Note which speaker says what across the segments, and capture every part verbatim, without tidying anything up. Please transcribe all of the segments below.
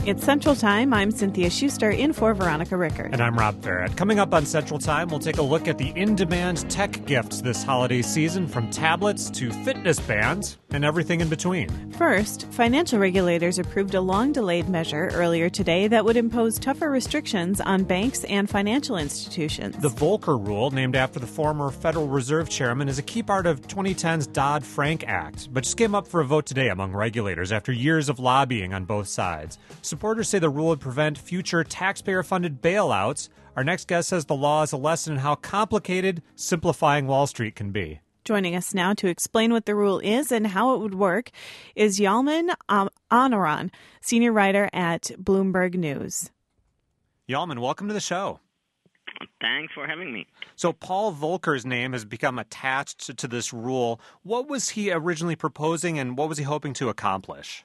Speaker 1: It's Central Time. I'm Cynthia Schuster in for Veronica Rickard.
Speaker 2: And I'm Rob Barrett. Coming up on Central Time, we'll take a look at the in-demand tech gifts this holiday season, from tablets to fitness bands and everything in between.
Speaker 1: First, financial regulators approved a long-delayed measure earlier today that would impose tougher restrictions on banks and financial institutions.
Speaker 2: The Volcker Rule, named after the former Federal Reserve chairman, is a key part of twenty ten's Dodd-Frank Act, but just came up for a vote today among regulators after years of lobbying on both sides. Supporters say the rule would prevent future taxpayer-funded bailouts. Our next guest says the law is a lesson in how complicated simplifying Wall Street can be.
Speaker 1: Joining us now to explain what the rule is and how it would work is Yalman um, Anaran, senior writer at Bloomberg News.
Speaker 2: Yalman, welcome to the show.
Speaker 3: Thanks for having me.
Speaker 2: So Paul Volcker's name has become attached to, to this rule. What was he originally proposing, and what was he hoping to accomplish?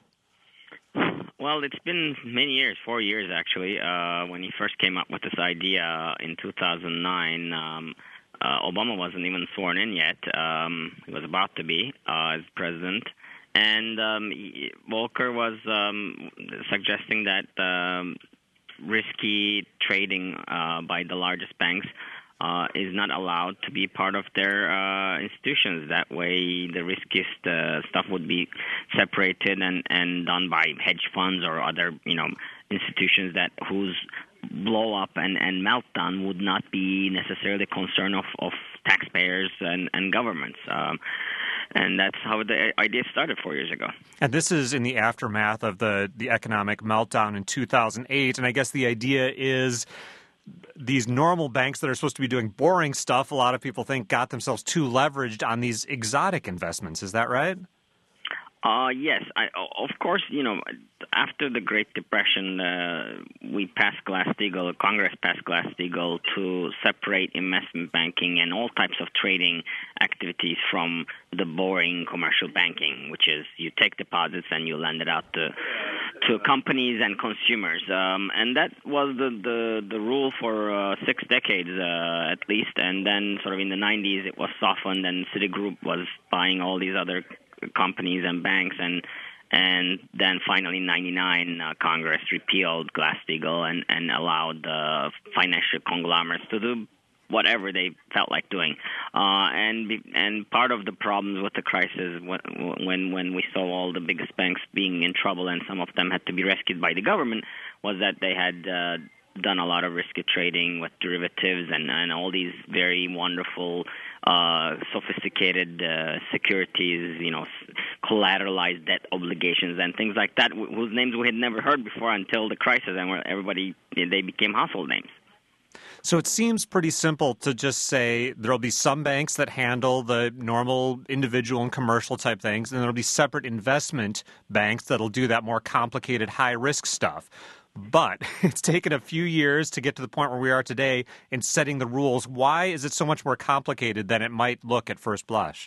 Speaker 3: Well, it's been many years, four years actually, uh, when he first came up with this idea in two thousand nine. Um, uh, Obama wasn't even sworn in yet. Um, he was about to be uh, as president. And um, he, Volcker was um, suggesting that um, risky trading uh, by the largest banks Uh, is not allowed to be part of their uh, institutions. That way, the riskiest uh, stuff would be separated and, and done by hedge funds or other, you know, institutions that whose blow up and, and meltdown would not be necessarily concern of, of taxpayers and, and governments. Um, and that's how the idea started four years ago.
Speaker 2: And this is in the aftermath of the, the economic meltdown in two thousand eight. And I guess the idea is these normal banks that are supposed to be doing boring stuff, a lot of people think, got themselves too leveraged on these exotic investments. Is that right?
Speaker 3: Uh, yes. I, of course, you know, after the Great Depression, uh, we passed Glass-Steagall, Congress passed Glass-Steagall to separate investment banking and all types of trading activities from the boring commercial banking, which is you take deposits and you lend it out to to companies and consumers. Um, and that was the, the, the rule for uh, six decades uh, at least. And then sort of in the nineties, it was softened, and Citigroup was buying all these other companies and banks, and and then finally in ninety-nine, uh, Congress repealed Glass-Steagall and, and allowed uh, financial conglomerates to do whatever they felt like doing. Uh, and and part of the problems with the crisis, when when we saw all the biggest banks being in trouble and some of them had to be rescued by the government, was that they had uh, done a lot of risky trading with derivatives and, and all these very wonderful, uh, sophisticated uh, securities, you know, collateralized debt obligations and things like that, whose names we had never heard before until the crisis, and where everybody, they became household names.
Speaker 2: So it seems pretty simple to just say there'll be some banks that handle the normal individual and commercial type things, and there'll be separate investment banks that'll do that more complicated, high-risk stuff. But it's taken a few years to get to the point where we are today in setting the rules. Why is it so much more complicated than it might look at first blush?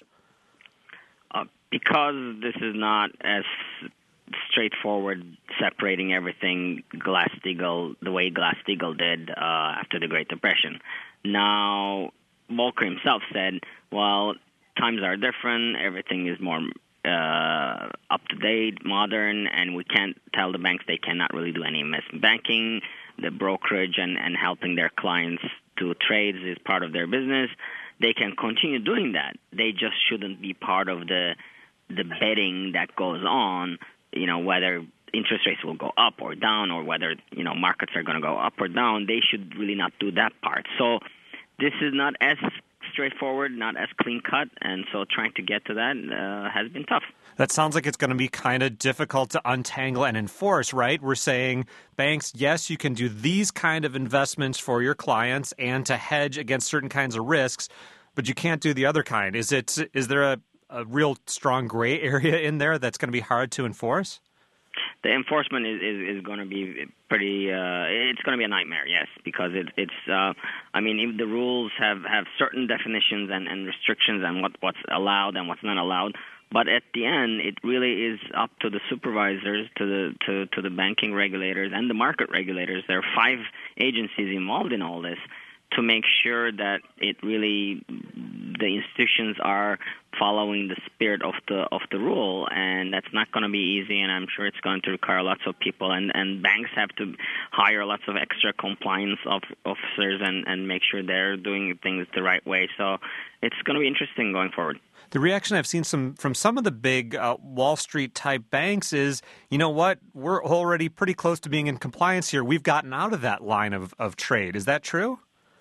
Speaker 3: Uh, because this is not as straightforward separating everything Glass-Steagall the way Glass-Steagall did uh, after the Great Depression. Now, Volcker himself said, well, times are different, everything is more uh, up-to-date, modern, and we can't tell the banks they cannot really do any investment banking. The brokerage and, and helping their clients do trades is part of their business. They can continue doing that. They just shouldn't be part of the the betting that goes on, you know, whether interest rates will go up or down, or whether, you know, markets are going to go up or down. They should really not do that part. So this is not as straightforward, not as clean-cut, and so trying to get to that uh, has been tough.
Speaker 2: That sounds like it's going to be kind of difficult to untangle and enforce, right? We're saying, banks, yes, you can do these kind of investments for your clients and to hedge against certain kinds of risks, but you can't do the other kind. Is it? Is there a, a real strong gray area in there that's going to be hard to enforce?
Speaker 3: The enforcement is, is, is going to be pretty, uh, it's going to be a nightmare, yes, because it, it's, uh, I mean, if the rules have, have certain definitions and, and restrictions on what, what's allowed and what's not allowed, but at the end, it really is up to the supervisors, to the to, to the banking regulators and the market regulators. There are five agencies involved in all this to make sure that it really, the institutions are following the spirit of the of the rule, and that's not going to be easy, and I'm sure it's going to require lots of people, and, and banks have to hire lots of extra compliance of, officers and, and make sure they're doing things the right way. So it's going to be interesting going forward.
Speaker 2: The reaction I've seen some from some of the big uh, Wall Street-type banks is, you know what, we're already pretty close to being in compliance here. We've gotten out of that line of, of trade. Is that true?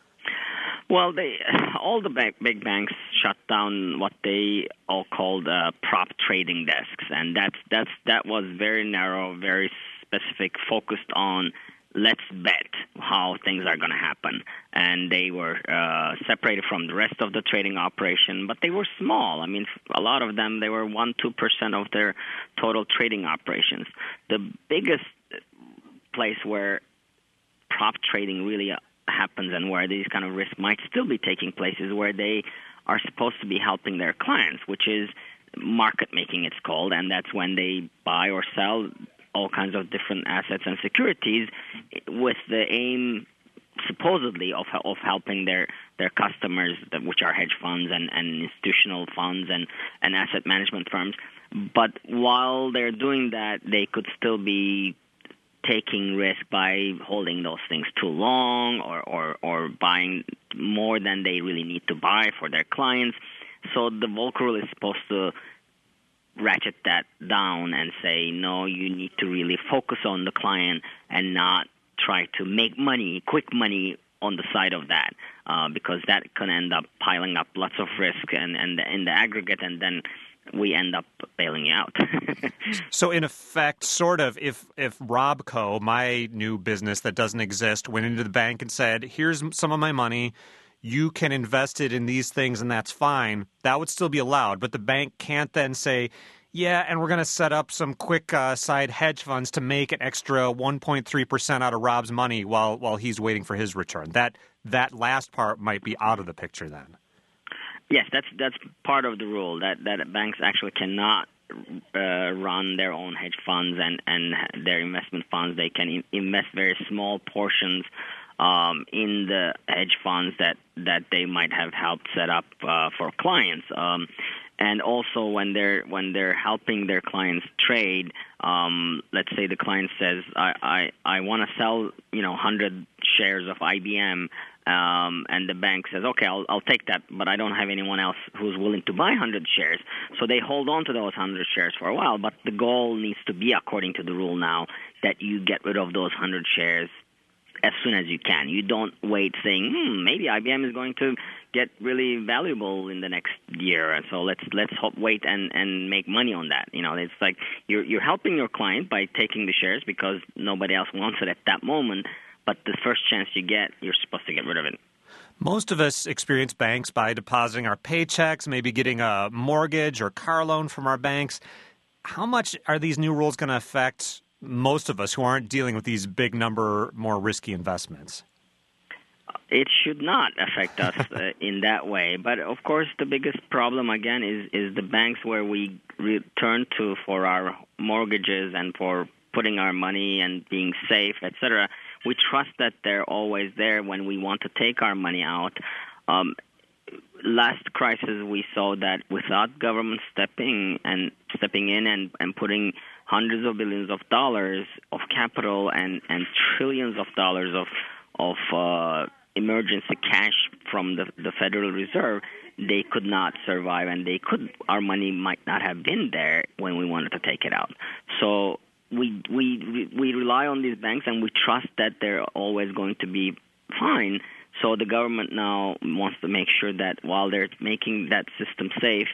Speaker 3: Well, they, all the big, big banks shut down what they all called uh, prop trading desks, and that's that's that was very narrow, very specific, focused on let's bet how things are going to happen. And they were uh, separated from the rest of the trading operation, but they were small. I mean, a lot of them, they were one, two percent of their total trading operations. The biggest place where prop trading really happens and where these kind of risks might still be taking place is where they are supposed to be helping their clients, which is market making, it's called, and that's when they buy or sell all kinds of different assets and securities with the aim, supposedly, of of helping their, their customers, which are hedge funds and, and institutional funds and, and asset management firms. But while they're doing that, they could still be taking risk by holding those things too long or, or, or buying more than they really need to buy for their clients. So the Volcker rule is supposed to ratchet that down and say, no, you need to really focus on the client and not try to make money, quick money on the side of that, uh, because that can end up piling up lots of risk and, and in the aggregate, and then we end up bailing you out.
Speaker 2: So in effect, sort of, if if Robco, my new business that doesn't exist, went into the bank and said, here's some of my money, you can invest it in these things and that's fine, that would still be allowed. But the bank can't then say, yeah, and we're going to set up some quick uh, side hedge funds to make an extra one point three percent out of Rob's money while while he's waiting for his return. That that last part might be out of the picture then.
Speaker 3: Yes, that's that's part of the rule, that, that banks actually cannot uh, run their own hedge funds and, and their investment funds. They can in- invest very small portions um, in the hedge funds that, that they might have helped set up uh, for clients. Um, and also when they're when they're helping their clients trade, um, let's say the client says, I, I, I want to sell, you know, one hundred shares of I B M. Um, and the bank says, okay, I'll, I'll take that, but I don't have anyone else who's willing to buy one hundred shares. So they hold on to those one hundred shares for a while, but the goal needs to be, according to the rule now, that you get rid of those one hundred shares as soon as you can. You don't wait saying, hmm, maybe I B M is going to get really valuable in the next year, and so let's let's hope, wait and, and make money on that. You know, it's like you're you're helping your client by taking the shares because nobody else wants it at that moment. But the first chance you get, you're supposed to get rid of it.
Speaker 2: Most of us experience banks by depositing our paychecks, maybe getting a mortgage or car loan from our banks. How much are these new rules going to affect most of us who aren't dealing with these big number, more risky investments?
Speaker 3: It should not affect us uh, in that way. But, of course, the biggest problem, again, is, is the banks where we return to for our mortgages and for putting our money and being safe, et cetera. We trust that they're always there when we want to take our money out. Um, last crisis, we saw that without government stepping and stepping in and, and putting hundreds of billions of dollars of capital and, and trillions of dollars of of uh, emergency cash from the, the Federal Reserve, they could not survive, and they could. Our money might not have been there when we wanted to take it out. So we we we rely on these banks, and we trust that they're always going to be fine. So the government now wants to make sure that while they're making that system safe,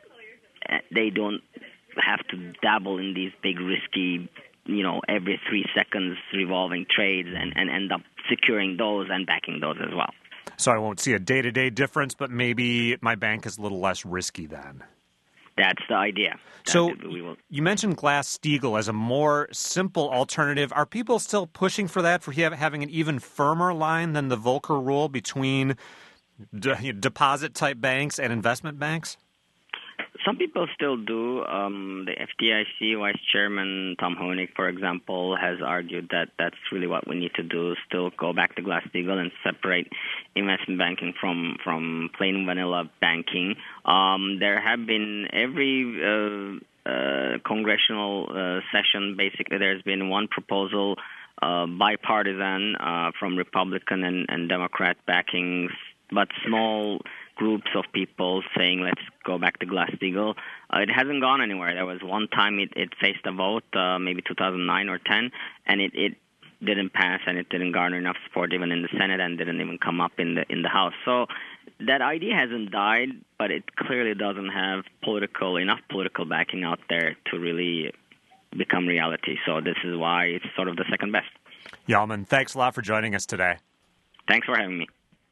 Speaker 3: they don't have to dabble in these big risky, you know, every three seconds revolving trades and, and end up securing those and backing those as well.
Speaker 2: So I won't see a day-to-day difference, but maybe my bank is a little less risky then.
Speaker 3: That's the idea.
Speaker 2: So
Speaker 3: we will.
Speaker 2: You mentioned Glass-Steagall as a more simple alternative. Are people still pushing for that, for having an even firmer line than the Volcker rule between de- deposit-type banks and investment banks?
Speaker 3: some people still do. Um, the F D I C Vice Chairman Tom Honig, for example, has argued that that's really what we need to do, still go back to Glass-Steagall and separate investment banking from, from plain vanilla banking. Um, there have been every uh, uh, congressional uh, session, basically, there's been one proposal, uh, bipartisan, uh, from Republican and, and Democrat backings, but small groups of people saying, let's go back to Glass-Steagall. Uh, it hasn't gone anywhere. There was one time it, it faced a vote, uh, maybe two thousand nine or ten, and it, it didn't pass, and it didn't garner enough support even in the Senate, and didn't even come up in the in the House. So that idea hasn't died, but it clearly doesn't have political enough political backing out there to really become reality. So this is why it's sort of the second best.
Speaker 2: Yalman, thanks a lot for joining us today.
Speaker 3: Thanks for having me.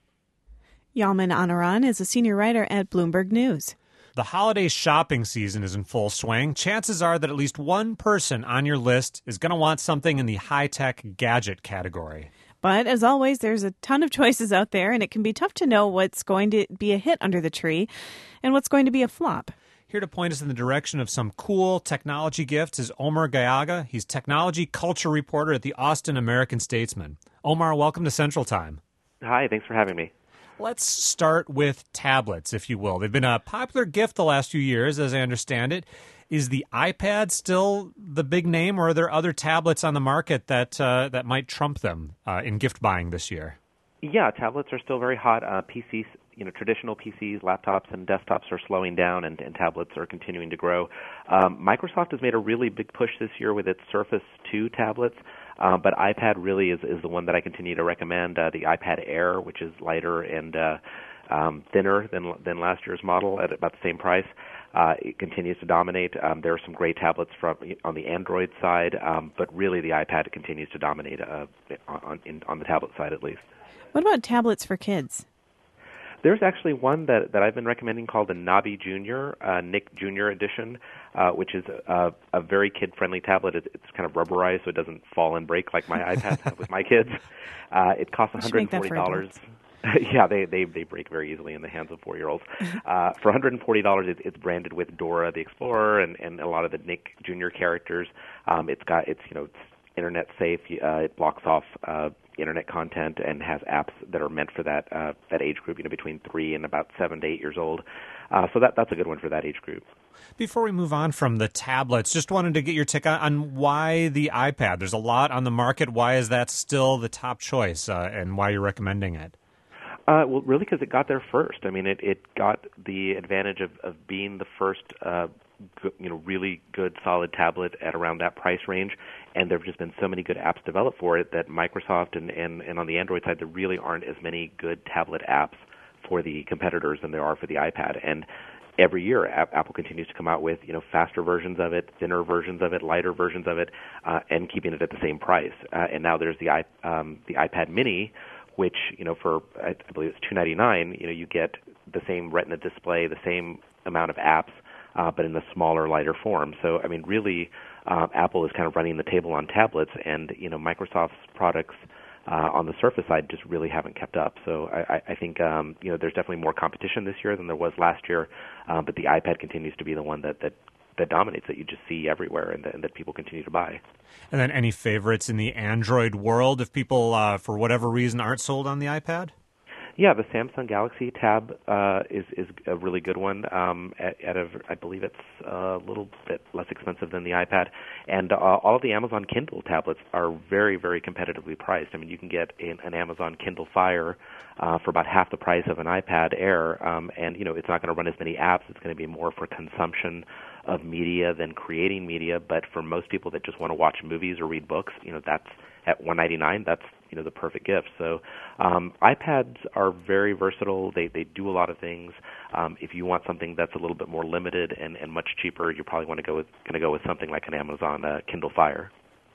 Speaker 1: Yalman Anaran is a senior writer at Bloomberg News.
Speaker 2: The holiday shopping season is in full swing. Chances are that at least one person on your list is going to want something in the high-tech gadget category.
Speaker 1: But as always, there's a ton of choices out there, and it can be tough to know what's going to be a hit under the tree and what's going to be a flop.
Speaker 2: Here to point us in the direction of some cool technology gifts is Omar Gallaga. He's technology culture reporter at the Austin American-Statesman. Omar, welcome to Central Time.
Speaker 4: Hi, thanks for having me.
Speaker 2: Let's start with tablets, if you will. They've been a popular gift the last few years, as I understand it. Is the iPad still the big name, or are there other tablets on the market that uh, that might trump them uh, in gift buying this year?
Speaker 4: Yeah, tablets are still very hot. Uh, P Cs, you know, traditional P Cs, laptops, and desktops are slowing down, and, and tablets are continuing to grow. Um, Microsoft has made a really big push this year with its Surface two tablets. Uh, but iPad really is, is the one that I continue to recommend. Uh, the iPad Air, which is lighter and uh, um, thinner than than last year's model at about the same price, uh, it continues to dominate. Um, there are some great tablets from on the Android side, um, but really the iPad continues to dominate uh, on in, on the tablet side at least.
Speaker 1: What about tablets for kids?
Speaker 4: There's actually one that, that I've been recommending called the Nabi Junior, uh, Nick Junior edition, uh, which is a, a very kid-friendly tablet. It, it's kind of rubberized so it doesn't fall and break like my iPads have with my kids. Uh, it costs one hundred forty dollars. Yeah, they, they they break very easily in the hands of four-year-olds. Uh, for one hundred forty dollars, it, it's branded with Dora the Explorer and, and a lot of the Nick Junior characters. Um, it's got it's you know it's internet safe. Uh, it blocks off uh, internet content and has apps that are meant for that uh, that age group, you know, between three and about seven to eight years old. Uh, so that that's a good one for that age group.
Speaker 2: Before we move on from the tablets, just wanted to get your take on, on why the iPad. There's a lot on the market. Why is that still the top choice, uh, and why you're recommending it?
Speaker 4: Uh, well, really, because it got there first. I mean, it, it got the advantage of, of being the first, uh, good, you know, really good, solid tablet at around that price range. And there have just been so many good apps developed for it that Microsoft and, and, and on the Android side, there really aren't as many good tablet apps for the competitors than there are for the iPad. And every year, Apple continues to come out with, you know, faster versions of it, thinner versions of it, lighter versions of it, uh, and keeping it at the same price. Uh, and now there's the i um, the iPad Mini, which, you know, for I believe it's two hundred ninety-nine dollars, you know, you get the same Retina display, the same amount of apps, uh, but in a smaller, lighter form. So, I mean, really, uh, Apple is kind of running the table on tablets, and, you know, Microsoft's products uh, on the Surface side just really haven't kept up. So I, I think, um, you know, there's definitely more competition this year than there was last year, uh, but the iPad continues to be the one that, that that dominates, that you just see everywhere and that, and that people continue to buy.
Speaker 2: And then any favorites in the Android world if people, uh, for whatever reason, aren't sold on the iPad?
Speaker 4: Yeah, the Samsung Galaxy Tab uh, is is a really good one. Um, at, at a, I believe it's a little bit less expensive than the iPad, and uh, all of the Amazon Kindle tablets are very, very competitively priced. I mean, you can get an, an Amazon Kindle Fire uh, for about half the price of an iPad Air, um, and you know it's not going to run as many apps. It's going to be more for consumption of media than creating media. But for most people that just want to watch movies or read books, you know, that's at one hundred ninety-nine dollars. That's you know the perfect gift. So um, iPads are very versatile. They they do a lot of things. Um, if you want something that's a little bit more limited and, and much cheaper, you probably want to go with going to go with something like an Amazon uh, Kindle Fire.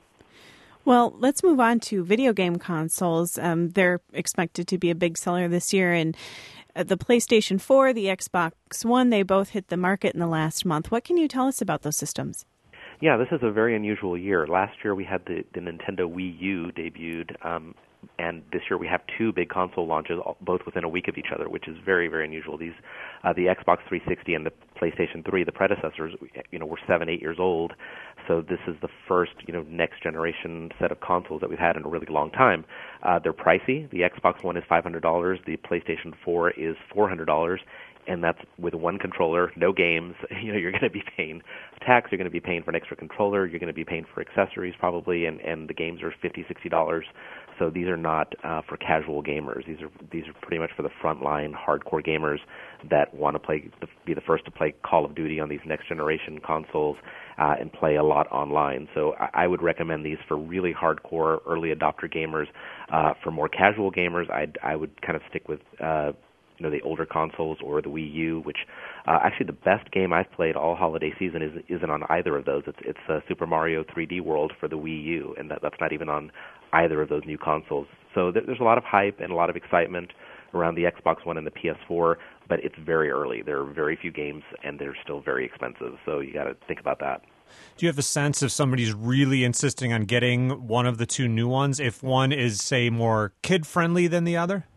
Speaker 1: Well, let's move on to video game consoles. Um, they're expected to be a big seller this year, and the PlayStation four, the Xbox One, they both hit the market in the last month. What can you tell us about those systems?
Speaker 4: Yeah, this is a very unusual year. Last year we had the, the Nintendo Wii U debuted um, and this year we have two big console launches, both within a week of each other, which is very, very unusual. These, uh, the Xbox three sixty and the PlayStation three, the predecessors, you know, were seven, eight years old. So this is the first, you know, next generation set of consoles that we've had in a really long time. Uh, they're pricey. The Xbox One is five hundred dollars. The PlayStation four is four hundred dollars. And that's with one controller, no games. You know, you're going to be paying tax. You're going to be paying for an extra controller. You're going to be paying for accessories probably, and, and the games are fifty dollars, sixty dollars. So these are not uh, for casual gamers. These are these are pretty much for the frontline hardcore gamers that want to play, be the first to play Call of Duty on these next generation consoles uh, and play a lot online. So I, I would recommend these for really hardcore early adopter gamers. Uh, for more casual gamers, I'd, I would kind of stick with. Uh, you know, the older consoles or the Wii U, which uh, actually the best game I've played all holiday season is, isn't on either of those. It's it's uh, Super Mario three D World for the Wii U, and that, that's not even on either of those new consoles. So th- there's a lot of hype and a lot of excitement around the Xbox One and the P S four, but it's very early. There are very few games, and they're still very expensive, so you got to think about that.
Speaker 2: Do you have a sense if somebody's really insisting on getting one of the two new ones, if one is, say, more kid-friendly than the other?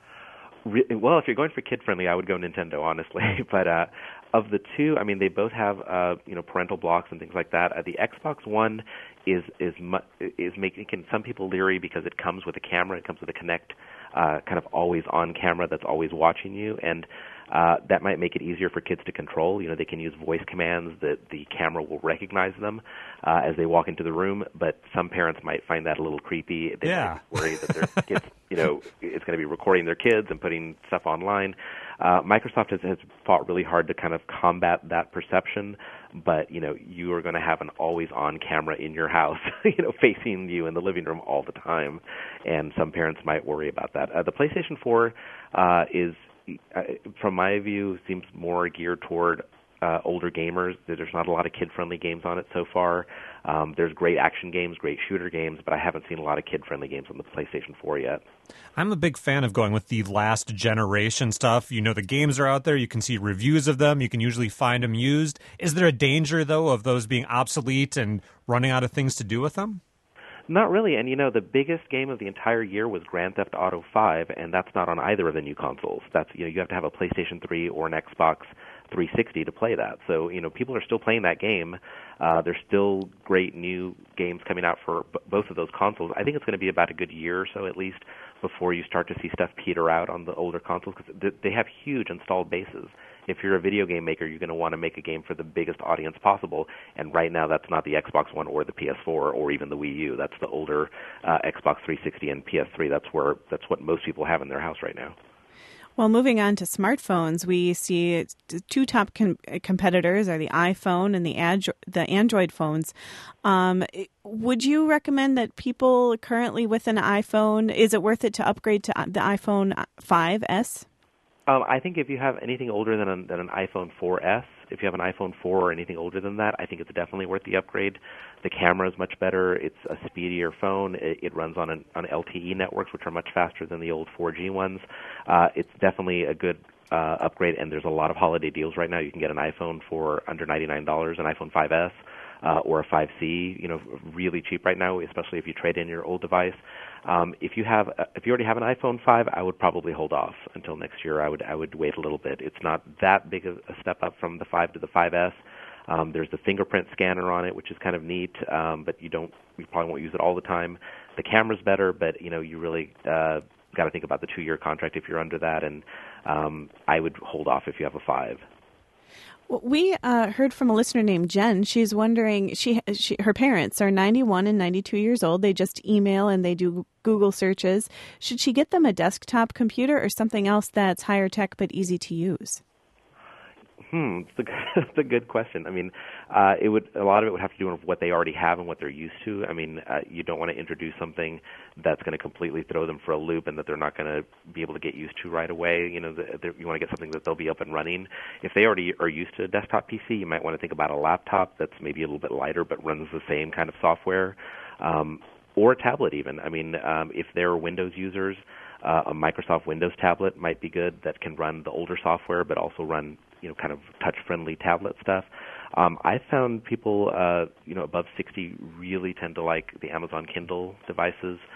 Speaker 4: Well, if you're going for kid-friendly, I would go Nintendo, honestly. But uh, of the two, I mean, they both have uh, you know parental blocks and things like that. Uh, the Xbox One is is mu- is making some people leery because it comes with a camera. It comes with a Kinect, uh, kind of always-on camera that's always watching you, and uh, that might make it easier for kids to control. You know, they can use voice commands that the camera will recognize them uh, as they walk into the room. But some parents might find that a little creepy. They
Speaker 2: yeah.
Speaker 4: might be worried that their kids, you know, it's going to be recording their kids and putting stuff online. Uh, Microsoft has, has fought really hard to kind of combat that perception, but, you know, you are going to have an always-on camera in your house, you know, facing you in the living room all the time, and some parents might worry about that. Uh, the PlayStation four uh, is, uh, from my view, seems more geared toward uh, older gamers. There's not a lot of kid-friendly games on it so far. Um, there's great action games, great shooter games, but I haven't seen a lot of kid-friendly games on the PlayStation four yet.
Speaker 2: I'm a big fan of going with the last generation stuff. You know, the games are out there. You can see reviews of them. You can usually find them used. Is there a danger, though, of those being obsolete and running out of things to do with them?
Speaker 4: Not really. And, you know, the biggest game of the entire year was Grand Theft Auto five, and that's not on either of the new consoles. That's, you know, you have to have a PlayStation three or an Xbox three sixty to play that. So, you know, people are still playing that game. Uh, there's still great new games coming out for b- both of those consoles. I think it's going to be about a good year or so at least before you start to see stuff peter out on the older consoles because th- they have huge installed bases. If you're a video game maker, you're going to want to make a game for the biggest audience possible, and right now that's not the Xbox One or the P S four or even the Wii U. That's the older uh, Xbox three sixty and P S three. That's where that's what most people have in their house right now.
Speaker 1: Well, moving on to smartphones, we see two top com- competitors are the iPhone and the, ad- the Android phones. Um, would you recommend that people currently with an iPhone, is it worth it to upgrade to the iPhone five S?
Speaker 4: Um, I think if you have anything older than, a, than an iPhone four S, if you have an iPhone four or anything older than that, I think it's definitely worth the upgrade. The camera is much better. It's a speedier phone. It, it runs on an, on L T E networks, which are much faster than the old four G ones. Uh, it's definitely a good uh, upgrade, and there's a lot of holiday deals right now. You can get an iPhone for under ninety-nine dollars, an iPhone five S. Uh, or a five C, you know, really cheap right now, especially if you trade in your old device. Um, if you have, uh, if you already have an iPhone five, I would probably hold off until next year. I would, I would wait a little bit. It's not that big a, a step up from the five to the five S. Um, there's the fingerprint scanner on it, which is kind of neat, um, but you don't, you probably won't use it all the time. The camera's better, but you know, you really uh, got to think about the two-year contract if you're under that, and um, I would hold off if you have a five.
Speaker 1: We uh, heard from a listener named Jen. She's wondering, she, she her parents are ninety-one and ninety-two years old. They just email and they do Google searches. Should she get them a desktop computer or something else that's higher tech but easy to use?
Speaker 4: Hmm, it's a, it's a good question. I mean, uh, it would a lot of it would have to do with what they already have and what they're used to. I mean, uh, you don't want to introduce something that's going to completely throw them for a loop and that they're not going to be able to get used to right away. You know, the, you want to get something that they'll be up and running. If they already are used to a desktop P C, you might want to think about a laptop that's maybe a little bit lighter but runs the same kind of software, um, or a tablet even. I mean, um, if they're Windows users, uh, a Microsoft Windows tablet might be good that can run the older software but also run, you know, kind of touch-friendly tablet stuff. Um, I found people, uh, you know, above sixty really tend to like the Amazon Kindle devices,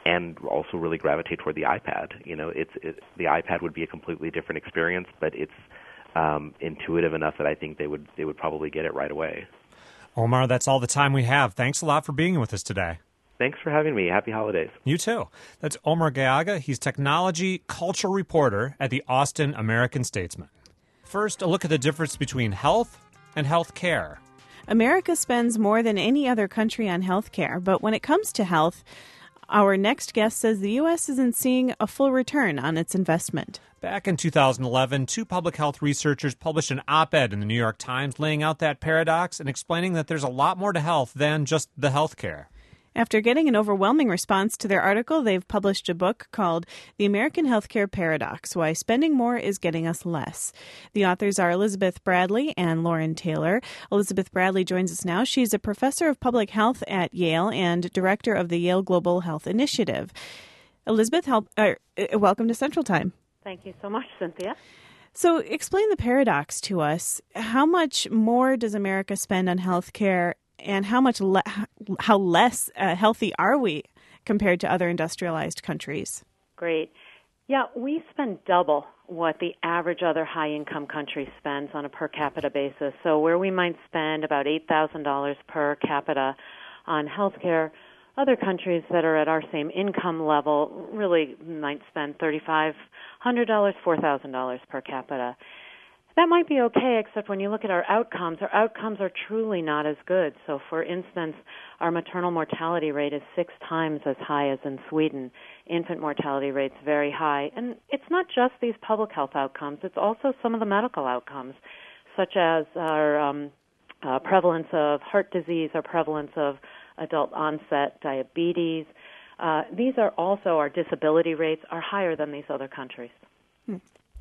Speaker 4: and also really gravitate toward the iPad. You know, it's it, the iPad would be a completely different experience, but it's um, intuitive enough that I think they would they would probably get it right away.
Speaker 2: Omar, that's all the time we have. Thanks a lot for being with us today.
Speaker 4: Thanks for having me. Happy holidays.
Speaker 2: You too. That's Omar Gallaga. He's technology culture reporter at the Austin American-Statesman. First, a look at the difference between health and health care.
Speaker 1: America spends more than any other country on health care, but when it comes to health, our next guest says the U S isn't seeing a full return on its investment.
Speaker 2: Back in two thousand eleven, two public health researchers published an op-ed in the New York Times laying out that paradox and explaining that there's a lot more to health than just the health care.
Speaker 1: After getting an overwhelming response to their article, they've published a book called The American Healthcare Paradox: Why Spending More is Getting Us Less. The authors are Elizabeth Bradley and Lauren Taylor. Elizabeth Bradley joins us now. She's a professor of public health at Yale and director of the Yale Global Health Initiative. Elizabeth, help, uh, welcome to Central Time.
Speaker 5: Thank you so much, Cynthia.
Speaker 1: So explain the paradox to us. How much more does America spend on health care, and how much le- how less uh, healthy are we compared to other industrialized countries?
Speaker 5: Great. Yeah, we spend double what the average other high-income country spends on a per capita basis. So where we might spend about eight thousand dollars per capita on health care, other countries that are at our same income level really might spend three thousand five hundred dollars, four thousand dollars per capita. That might be okay, except when you look at our outcomes, our outcomes are truly not as good. So, for instance, our maternal mortality rate is six times as high as in Sweden. Infant mortality rate's very high. And it's not just these public health outcomes. It's also some of the medical outcomes, such as our um, uh, prevalence of heart disease, our prevalence of adult onset diabetes. Uh, these are also, our disability rates are higher than these other countries.
Speaker 1: Hmm.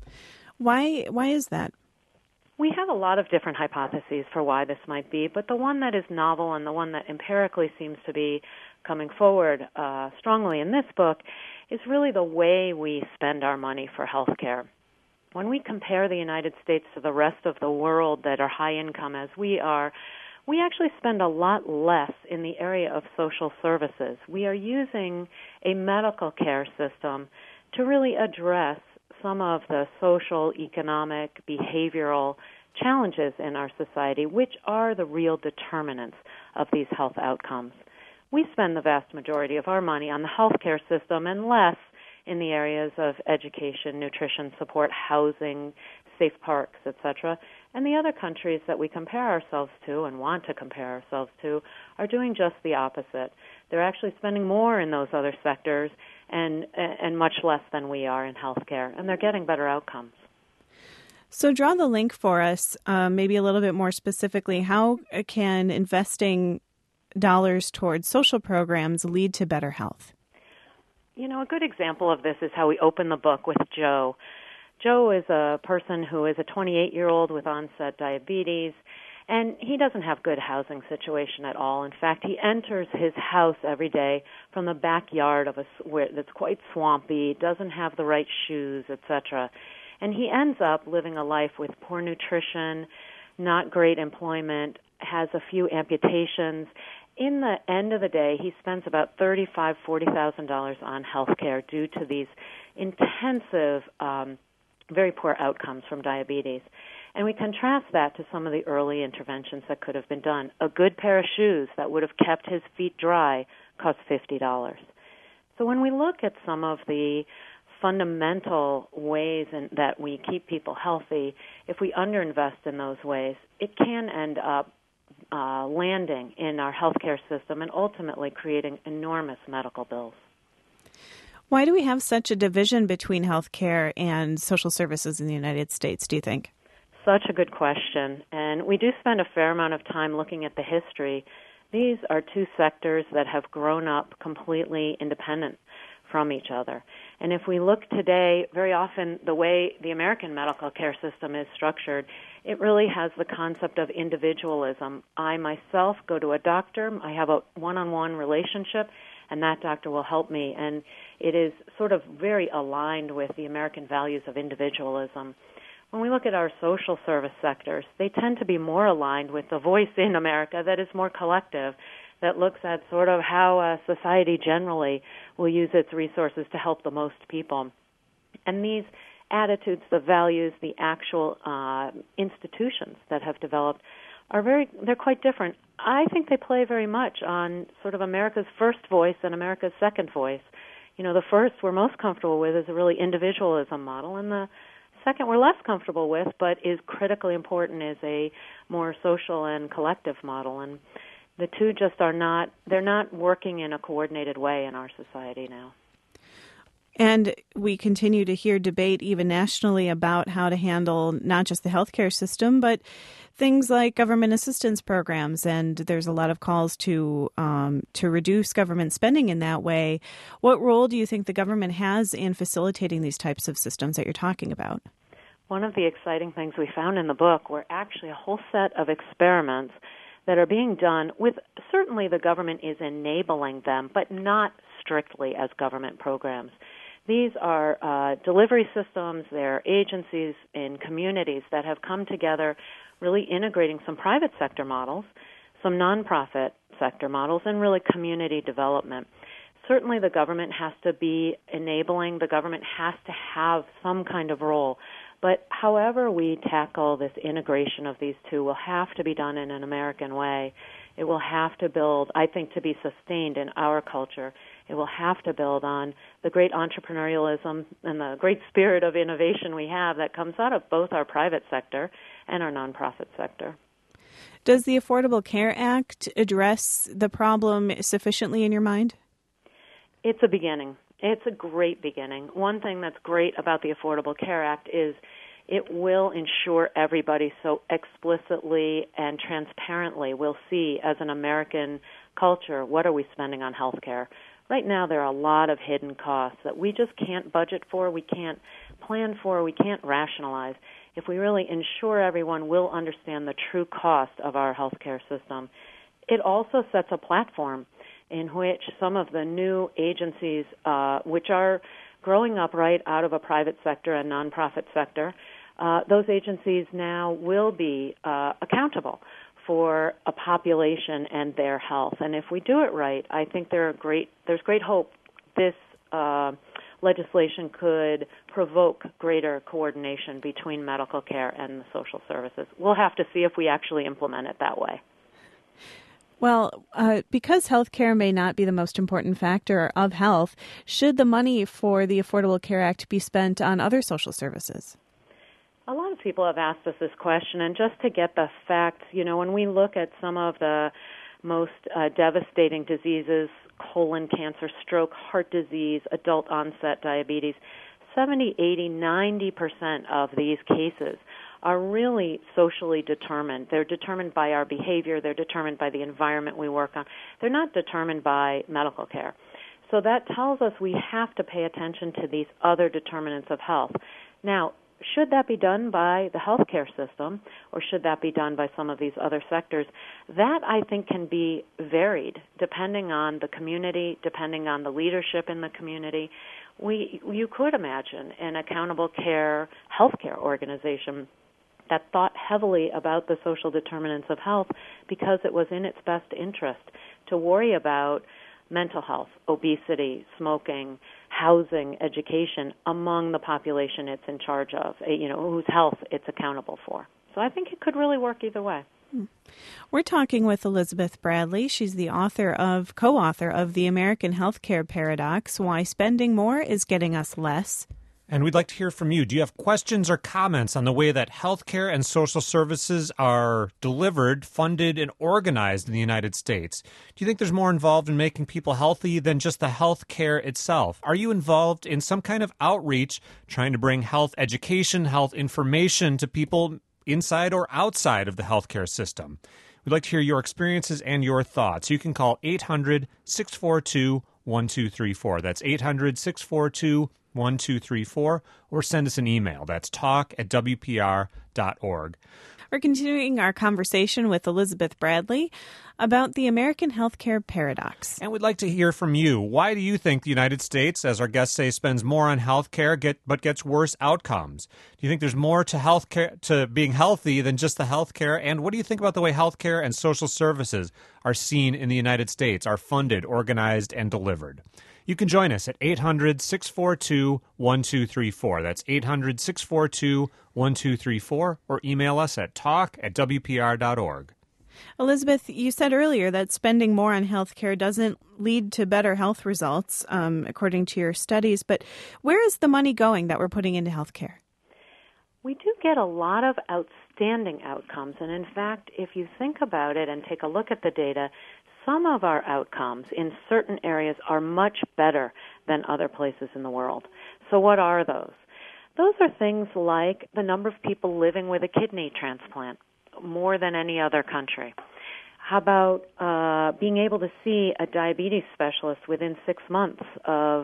Speaker 1: Why, why is that?
Speaker 5: We have a lot of different hypotheses for why this might be, but the one that is novel and the one that empirically seems to be coming forward uh, strongly in this book is really the way we spend our money for health care. When we compare the United States to the rest of the world that are high income as we are, we actually spend a lot less in the area of social services. We are using a medical care system to really address some of the social, economic, behavioral challenges in our society, which are the real determinants of these health outcomes. We spend the vast majority of our money on the healthcare system and less in the areas of education, nutrition support, housing, safe parks, et cetera. And the other countries that we compare ourselves to and want to compare ourselves to are doing just the opposite. They're actually spending more in those other sectors and and much less than we are in healthcare, and they're getting better outcomes.
Speaker 1: So draw the link for us, uh, maybe a little bit more specifically. How can investing dollars towards social programs lead to better health?
Speaker 5: You know, a good example of this is how we open the book with Joe. Joe is a person who is a twenty-eight-year-old with onset diabetes, and he doesn't have good housing situation at all. In fact, he enters his house every day from the backyard of a where that's quite swampy, doesn't have the right shoes, et cetera. And he ends up living a life with poor nutrition, not great employment, has a few amputations. In the end of the day, he spends about thirty-five thousand dollars, forty thousand dollars on health care due to these intensive, um, very poor outcomes from diabetes. And we contrast that to some of the early interventions that could have been done. A good pair of shoes that would have kept his feet dry cost fifty dollars. So when we look at some of the fundamental ways in, that we keep people healthy, if we underinvest in those ways, it can end up uh, landing in our healthcare system and ultimately creating enormous medical bills.
Speaker 1: Why do we have such a division between healthcare and social services in the United States, do you think?
Speaker 5: Such a good question, and we do spend a fair amount of time looking at the history. These are two sectors that have grown up completely independent from each other. And if we look today, very often the way the American medical care system is structured, it really has the concept of individualism. I myself go to a doctor, I have a one-on-one relationship, and that doctor will help me. And it is sort of very aligned with the American values of individualism. When we look at our social service sectors, they tend to be more aligned with the voice in America that is more collective. that looks at sort of how uh, society generally will use its resources to help the most people. And these attitudes, the values, the actual uh, institutions that have developed are very, they're quite different. I think they play very much on sort of America's first voice and America's second voice. You know, the first we're most comfortable with is a really individualism model, and the second we're less comfortable with, but is critically important, is a more social and collective model. And the two just are not, they're not working in a coordinated way in our society now.
Speaker 1: And we continue to hear debate even nationally about how to handle not just the healthcare system, but things like government assistance programs. And there's a lot of calls to um, to reduce government spending in that way. What role do you think the government has in facilitating these types of systems that you're talking about?
Speaker 5: One of the exciting things we found in the book were actually a whole set of experiments that are being done with, certainly the government is enabling them, but not strictly as government programs. These are uh, delivery systems, they're agencies in communities that have come together really integrating some private sector models, some nonprofit sector models, and really community development. Certainly the government has to be enabling, the government has to have some kind of role. But however we tackle this integration of these two will have to be done in an American way. It will have to build, I think, to be sustained in our culture. It will have to build on the great entrepreneurialism and the great spirit of innovation we have that comes out of both our private sector and our nonprofit sector.
Speaker 1: Does the Affordable Care Act address the problem sufficiently in your mind?
Speaker 5: It's a beginning. It's a great beginning. One thing that's great about the Affordable Care Act is it will ensure everybody so explicitly and transparently will see as an American culture, what are we spending on health care? Right now there are a lot of hidden costs that we just can't budget for, we can't plan for, we can't rationalize. If we really ensure everyone will understand the true cost of our healthcare system, it also sets a platform in which some of the new agencies, uh, which are growing up right out of a private sector and nonprofit sector, uh, those agencies now will be uh, accountable for a population and their health. And if we do it right, I think there are great, there's great hope this uh, legislation could provoke greater coordination between medical care and the social services. We'll have to see if we actually implement it that way.
Speaker 1: Well, uh, because healthcare may not be the most important factor of health, should the money for the Affordable Care Act be spent on other social services?
Speaker 5: A lot of people have asked us this question, and just to get the facts, you know, when we look at some of the most uh, devastating diseases, colon cancer, stroke, heart disease, adult onset diabetes, seventy, eighty, ninety percent of these cases are really socially determined. They're determined by our behavior. They're determined by the environment we work on. They're not determined by medical care. So that tells us we have to pay attention to these other determinants of health. Now, should that be done by the healthcare system, or should that be done by some of these other sectors? That, I think, can be varied depending on the community, depending on the leadership in the community. We, you could imagine an accountable care healthcare organization that thought heavily about the social determinants of health because it was in its best interest to worry about mental health, obesity, smoking, housing, education among the population it's in charge of, you know, whose health it's accountable for. So I think it could really work either way.
Speaker 1: We're talking with Elizabeth Bradley. She's the author of, co-author of The American Healthcare Paradox, Why Spending More is Getting Us Less.
Speaker 2: And we'd like to hear from you. Do you have questions or comments on the way that healthcare and social services are delivered, funded, and organized in the United States? Do you think there's more involved in making people healthy than just the health care itself? Are you involved in some kind of outreach trying to bring health education, health information to people inside or outside of the healthcare system? We'd like to hear your experiences and your thoughts. You can call eight hundred, six four two, one two three four. That's eight hundred, six four two, one two three four, or send us an email. That's talk at w p r dot org.
Speaker 1: We're continuing our conversation with Elizabeth Bradley. about the American healthcare paradox.
Speaker 2: And we'd like to hear from you. Why do you think the United States, as our guests say, spends more on healthcare get, but gets worse outcomes? Do you think there's more to healthcare, to being healthy than just the healthcare? And what do you think about the way healthcare and social services are seen in the United States, are funded, organized, and delivered? You can join us at eight hundred, six four two, one two three four. That's eight hundred, six four two, one two three four, or email us at talk at w p r dot org.
Speaker 1: Elizabeth, you said earlier that spending more on healthcare doesn't lead to better health results, um, according to your studies. But where is the money going that we're putting into healthcare?
Speaker 5: We do get a lot of outstanding outcomes. And in fact, if you think about it and take a look at the data, some of our outcomes in certain areas are much better than other places in the world. So what are those? Those are things like the number of people living with a kidney transplant, more than any other country. How about uh, being able to see a diabetes specialist within six months of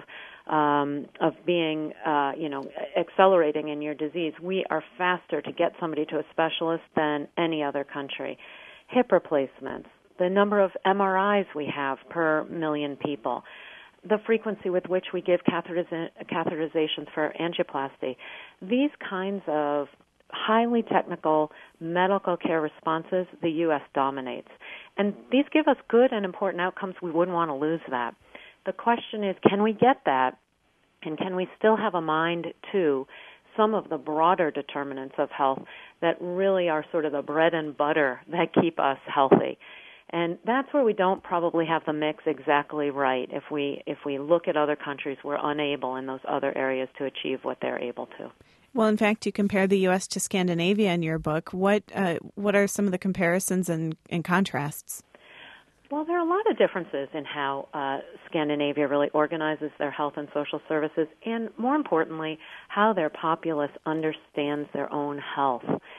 Speaker 5: um, of being, uh, you know, accelerating in your disease? We are faster to get somebody to a specialist than any other country. Hip replacements, the number of M R Is we have per million people, the frequency with which we give catheteriz- catheterizations for angioplasty. These kinds of highly technical medical care responses, the U S dominates. And these give us good and important outcomes. We wouldn't want to lose that. The question is, can we get that? And can we still have a mind to some of the broader determinants of health that really are sort of the bread and butter that keep us healthy? And that's where we don't probably have the mix exactly right. If we if we look at other countries, we're unable in those other areas to achieve what they're able to.
Speaker 1: Well, in fact, you compare the U S to Scandinavia in your book. What uh, what are some of the comparisons and, and contrasts?
Speaker 5: Well, there are a lot of differences in how uh, Scandinavia really organizes their health and social services, and more importantly, how their populace understands their own health.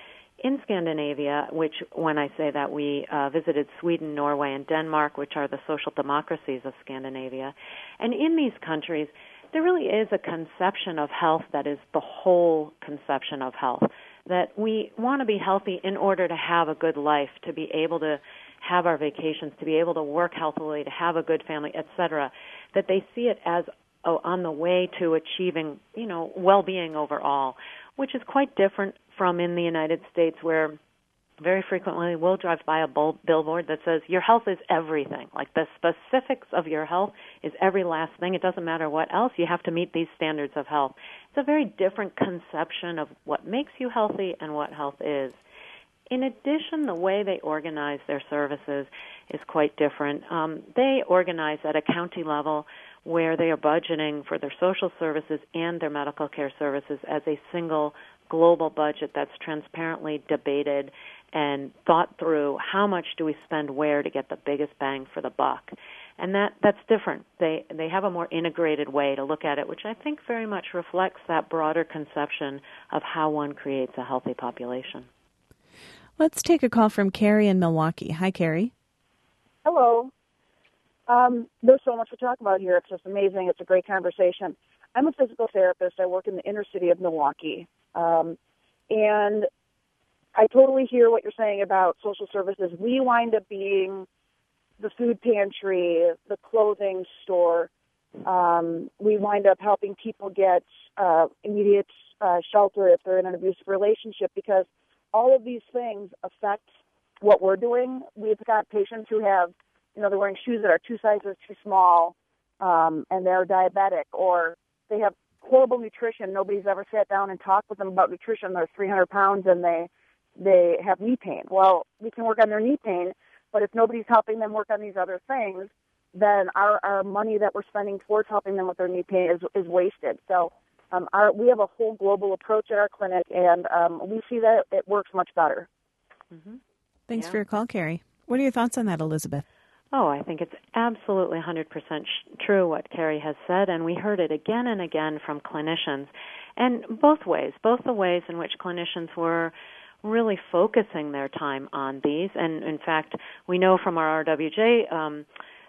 Speaker 5: In Scandinavia, which when I say that, we uh, visited Sweden, Norway, and Denmark, which are the social democracies of Scandinavia, and in these countries, there really is a conception of health that is the whole conception of health, that we want to be healthy in order to have a good life, to be able to have our vacations, to be able to work healthily, to have a good family, et cetera, that they see it as oh, on the way to achieving, you know, well-being overall, which is quite different from in the United States, where very frequently we'll drive by a billboard that says your health is everything. Like the specifics of your health is every last thing. It doesn't matter what else. You have to meet these standards of health. It's a very different conception of what makes you healthy and what health is. In addition, the way they organize their services is quite different. Um, they organize at a county level where they are budgeting for their social services and their medical care services as a single global budget that's transparently debated and thought through. How much do we spend where to get the biggest bang for the buck? And that, that's different. They they have a more integrated way to look at it, which I think very much reflects that broader conception of how one creates a healthy population.
Speaker 1: Let's take a call from Carrie in Milwaukee. Hi, Carrie.
Speaker 6: Hello. Um, there's so much to talk about here. It's just amazing. It's a great conversation. I'm a physical therapist. I work in the inner city of Milwaukee. Um, and I totally hear what you're saying about social services. We wind up being the food pantry, the clothing store. Um, we wind up helping people get uh, immediate uh, shelter if they're in an abusive relationship, because all of these things affect what we're doing. We've got patients who have, you know, they're wearing shoes that are two sizes too small, um, and they're diabetic, or they have horrible nutrition. Nobody's ever sat down and talked with them about nutrition. They're three hundred pounds and they they have knee pain. Well, we can work on their knee pain, but if nobody's helping them work on these other things, then our, our money that we're spending towards helping them with their knee pain is, is wasted. So um, our, we have a whole global approach at our clinic, and um, we see that it works much better.
Speaker 1: Mm-hmm. Thanks
Speaker 5: yeah.
Speaker 1: for your call, Carrie. What are your thoughts on that, Elizabeth?
Speaker 5: Oh, I think it's absolutely one hundred percent sh- true what Carrie has said, and we heard it again and again from clinicians. And both ways, both the ways in which clinicians were really focusing their time on these. And in fact, we know from our R W J um,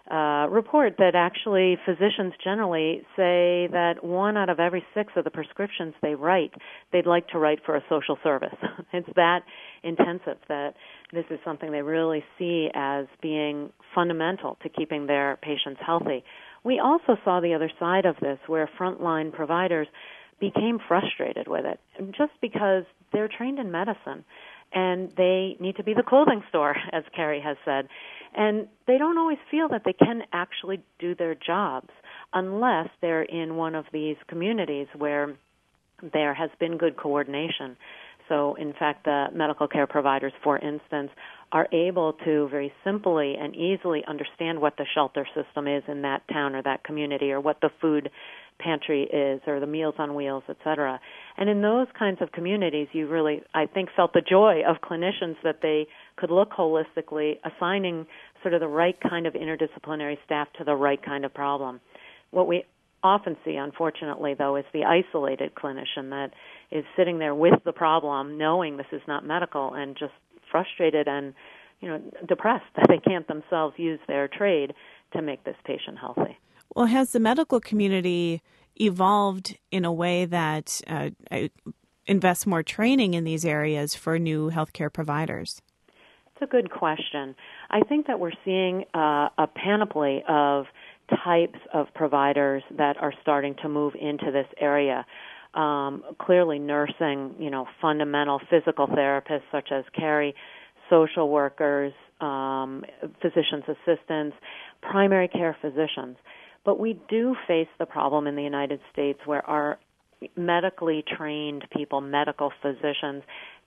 Speaker 5: uh, report that actually physicians generally say that one out of every six of the prescriptions they write, they'd like to write for a social service. It's that intensive that this is something they really see as being fundamental to keeping their patients healthy. We also saw the other side of this, where frontline providers became frustrated with it, just because they're trained in medicine and they need to be the clothing store, as Carrie has said. And they don't always feel that they can actually do their jobs unless they're in one of these communities where there has been good coordination. So, in fact, the medical care providers, for instance, are able to very simply and easily understand what the shelter system is in that town or that community, or what the food pantry is, or the Meals on Wheels, et cetera. And in those kinds of communities, you really, I think, felt the joy of clinicians that they could look holistically, assigning sort of the right kind of interdisciplinary staff to the right kind of problem. What we often see, unfortunately, though, is the isolated clinician that is sitting there with the problem, knowing this is not medical, and just frustrated and, you know, depressed that they can't themselves use their trade to make this patient healthy.
Speaker 1: Well, has the medical community evolved in a way that uh, invests more training in these areas for new healthcare providers?
Speaker 5: It's a good question. I think that we're seeing uh, a panoply of types of providers that are starting to move into this area. Um, clearly nursing, you know, fundamental physical therapists such as Carrie, social workers, um, physician's assistants, primary care physicians. But we do face the problem in the United States where our medically trained people, medical physicians,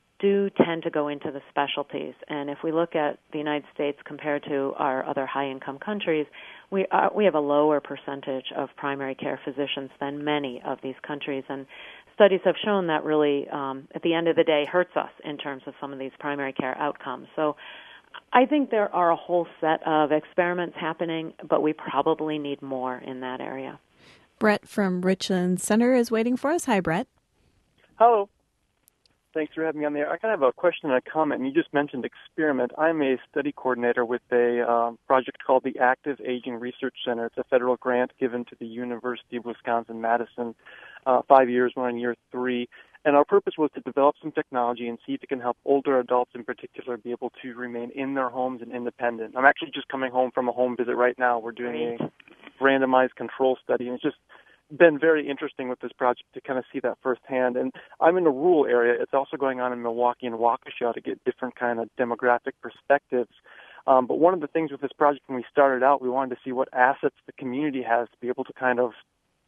Speaker 5: do tend to go into the specialties. And if we look at the United States compared to our other high-income countries, we are, we have a lower percentage of primary care physicians than many of these countries. And studies have shown that really, um, at the end of the day, hurts us in terms of some of these primary care outcomes. So I think there are a whole set of experiments happening, but we probably need more in that area.
Speaker 1: Brett from Richland Center is waiting for us. Hi, Brett.
Speaker 7: Hello. Thanks for having me on there. I kind of have a question and a comment. You just mentioned experiment. I'm a study coordinator with a um, project called the Active Aging Research Center. It's a federal grant given to the University of Wisconsin-Madison. Uh, five years, we're in year three. And our purpose was to develop some technology and see if it can help older adults in particular be able to remain in their homes and independent. I'm actually just coming home from a home visit right now. We're doing a randomized control study, and it's just been very interesting with this project to kind of see that firsthand. And I'm in a rural area. It's also going on in Milwaukee and Waukesha to get different kind of demographic perspectives. Um, but one of the things with this project when we started out, we wanted to see what assets the community has to be able to kind of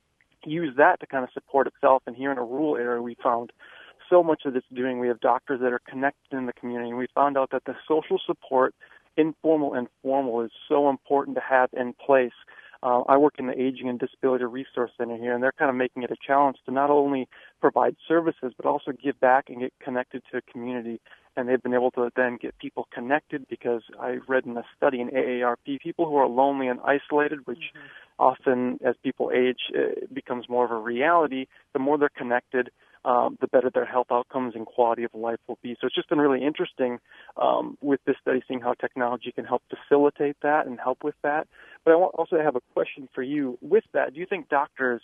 Speaker 7: use that to kind of support itself. And here in a rural area, we found so much of it's doing. We have doctors that are connected in the community, and we found out that the social support, informal and formal, is so important to have in place. Uh, I work in the Aging and Disability Resource Center here, and they're kind of making it a challenge to not only provide services, but also give back and get connected to a community. And they've been able to then get people connected because I read in a study in A A R P, people who are lonely and isolated, which mm-hmm. often as people age, it becomes more of a reality. The more they're connected, um, the better their health outcomes and quality of life will be. So it's just been really interesting um, with this study, seeing how technology can help facilitate that and help with that. But I also have a question for you. With that, do you think doctors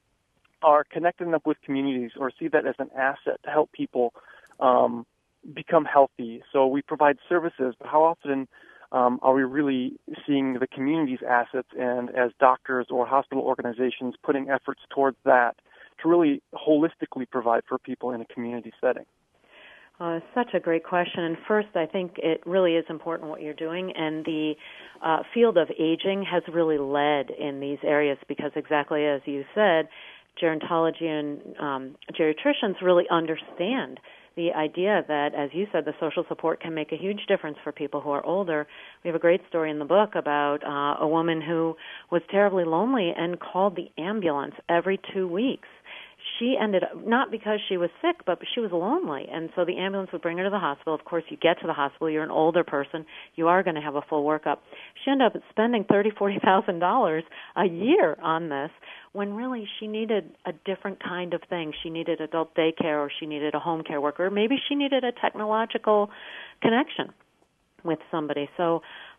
Speaker 7: are connecting up with communities or see that as an asset to help people um, become healthy? So we provide services, but how often um, are we really seeing the community's assets and as doctors or hospital organizations putting efforts towards that to really holistically provide for people in a community setting?
Speaker 5: Uh, such a great question. And first, I think it really is important what you're doing. And the uh, field of aging has really led in these areas because exactly as you said, gerontology and um, geriatricians really understand the idea that, as you said, the social support can make a huge difference for people who are older. We have a great story in the book about uh, a woman who was terribly lonely and called the ambulance every two weeks. She ended up, not because she was sick, but she was lonely. And so the ambulance would bring her to the hospital. Of course, you get to the hospital, you're an older person, you are going to have a full workup. She ended up spending thirty thousand dollars, forty thousand dollars a year on this when really she needed a different kind of thing. She needed adult daycare, or she needed a home care worker, or maybe she needed a technological connection with somebody. So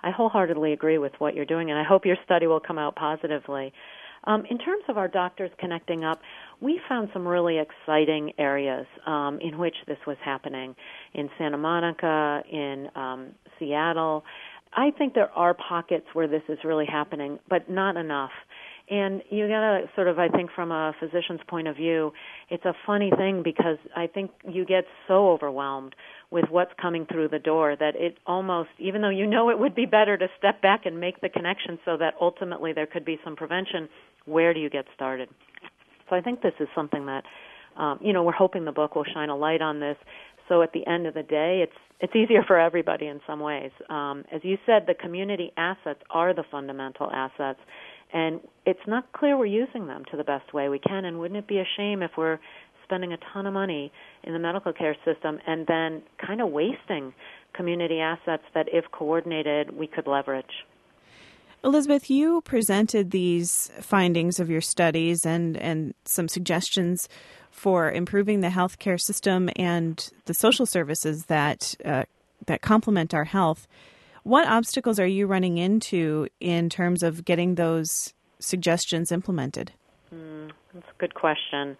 Speaker 5: I wholeheartedly agree with what you're doing, and I hope your study will come out positively. Um, in terms of our doctors connecting up, we found some really exciting areas um, in which this was happening. In Santa Monica, in um, Seattle. I think there are pockets where this is really happening, but not enough. And you got to sort of, I think from a physician's point of view, it's a funny thing because I think you get so overwhelmed with what's coming through the door that it almost, even though you know it would be better to step back and make the connection so that ultimately there could be some prevention, where do you get started? So I think this is something that, um, you know, we're hoping the book will shine a light on this. So at the end of the day, it's it's easier for everybody in some ways. Um, as you said, the community assets are the fundamental assets, and it's not clear we're using them to the best way we can, and wouldn't it be a shame if we're spending a ton of money in the medical care system and then kind of wasting community assets that, if coordinated, we could leverage?
Speaker 1: Elizabeth, you presented these findings of your studies and, and some suggestions for improving the healthcare system and the social services that uh, that complement our health. What obstacles are you running into in terms of getting those suggestions implemented?
Speaker 5: Mm, that's a good question.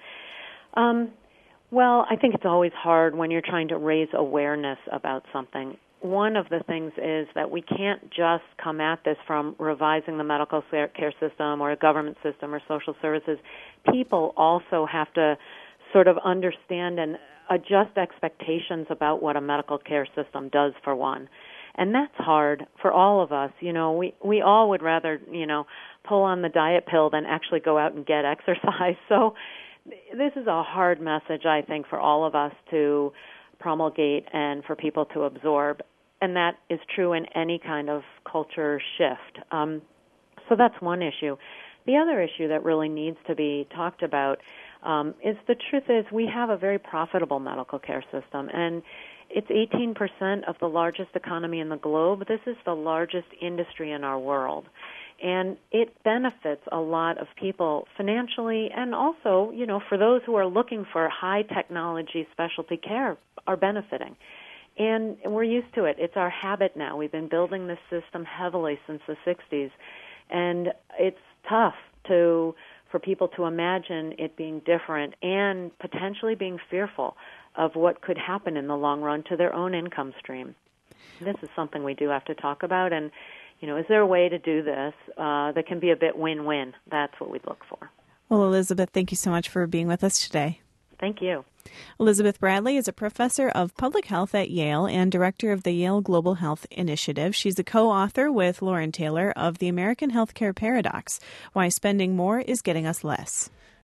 Speaker 5: Um, well, I think it's always hard when you're trying to raise awareness about something. One of the things is that we can't just come at this from revising the medical care system or a government system or social services. People also have to sort of understand and adjust expectations about what a medical care system does, for one. And that's hard for all of us. You know, we, we all would rather, you know, pull on the diet pill than actually go out and get exercise. So this is a hard message, I think, for all of us to promulgate and for people to absorb. And that is true in any kind of culture shift. Um, so that's one issue. The other issue that really needs to be talked about um, is the truth is we have a very profitable medical care system, and it's eighteen percent of the largest economy in the globe. This is the largest industry in our world, and it benefits a lot of people financially, and also, you know, for those who are looking for high technology specialty care are benefiting. And we're used to it. It's our habit now. We've been building this system heavily since the sixties, and it's tough to for people to imagine it being different and potentially being fearful of what could happen in the long run to their own income stream. This is something we do have to talk about, and, you know, is there a way to do this uh, that can be a bit win-win? That's what we'd look for.
Speaker 1: Well, Elizabeth, thank you so much for being with us today.
Speaker 5: Thank you.
Speaker 1: Elizabeth Bradley is a professor of public health at Yale and director of the Yale Global Health Initiative. She's a co-author with Lauren Taylor of The American Healthcare Paradox: Why Spending More is Getting Us Less.